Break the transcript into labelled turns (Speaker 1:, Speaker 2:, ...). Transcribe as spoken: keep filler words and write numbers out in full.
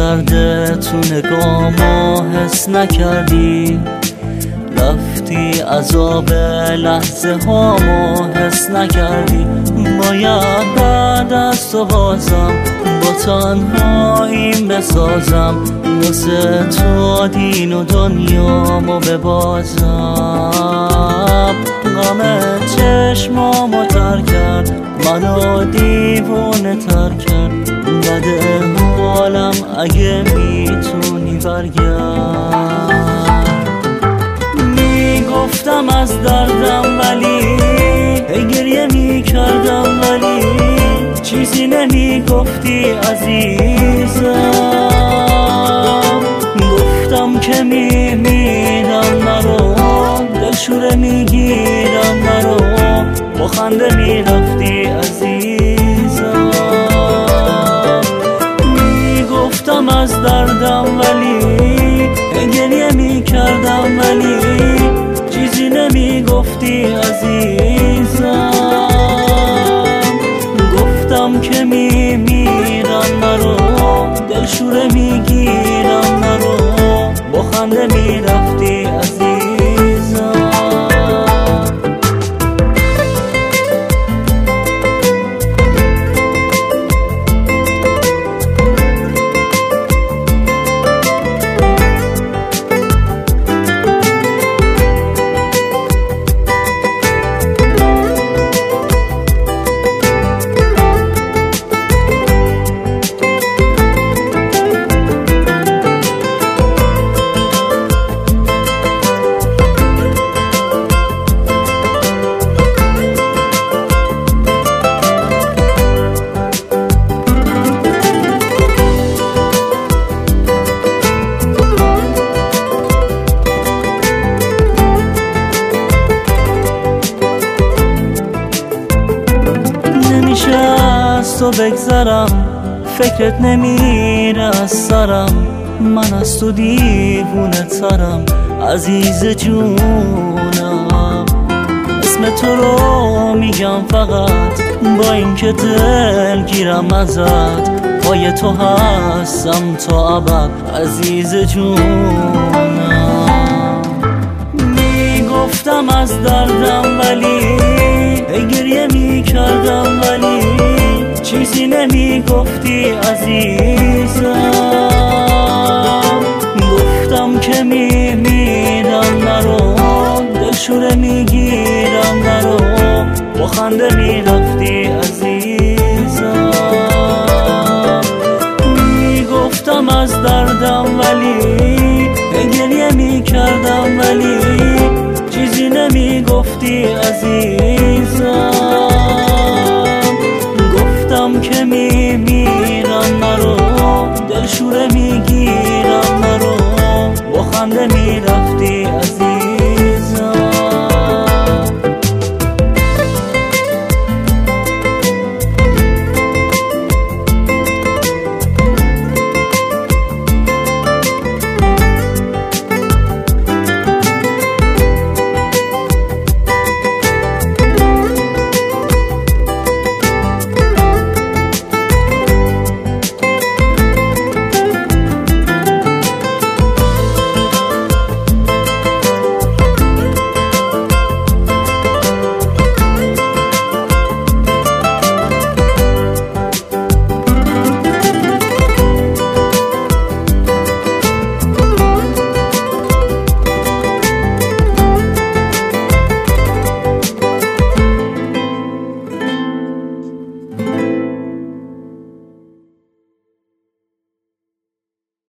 Speaker 1: درد تو نگامو حس نکردی، رفتی عذاب لحظه هامو حس نکردی. باید بعد از تو بازم با تنهاییم بسازم، واسه تو دین و دنیامو ببازم. غم چشمامو تر کرد، منو دیوونه تر کرد. بده حالم اگه میتونی برگرد. میگفتم از دردم ولی هی گریه میکردم، ولی چیزی نمیگفتی عزیزم. گفتم که میمیرم نرو، دلشوره میگیرم نرو، با خنده میرفتی عزیزم. میگفتم از دردم ولی گریه میکردم، ولی چیزی نمیگفتی عزیزم. گفتم که میمیرم نرو، دلشوره میگیرم نرو، با خنده میرفتی عزیزم. از تو بگذرم، فکرت نمیره از سرم. من از تو دیوونه ترم عزیز جونم. اسم تو رو میگم فقط با این که دل گیرم ازت. پای تو هستم تا ابد عزیز جونم. میگفتم از دردم ولی گریه میکردم، ولی چیزی نمیگفتی عزیزم. گفتم که میمیرم نرو، دلشوره میگیرم نرو، با خنده میرفتی عزیزم. میگفتم از دردم ولی گریه میکردم، ولی چیزی نمیگفتی عزیزم. گفتم که میمیرم نرو، دلشوره میگیرم نرو، با خنده میرفتی عزیزم.